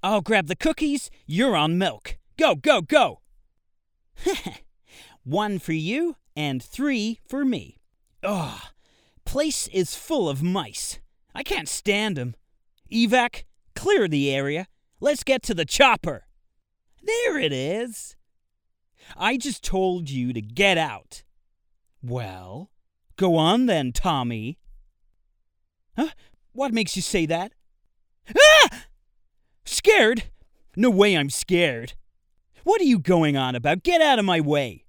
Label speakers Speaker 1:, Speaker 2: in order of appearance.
Speaker 1: I'll grab the cookies, you're on milk. Go, go, go! 1 for you and 3 for me. Ugh, place is full of mice. I can't stand 'em. Evac, clear the area. Let's get to the chopper. There it is. I just told you to get out. Well, go on then, Tommy. Huh? What makes you say that? Ah! Scared? No way I'm scared. What are you going on about? Get out of my way.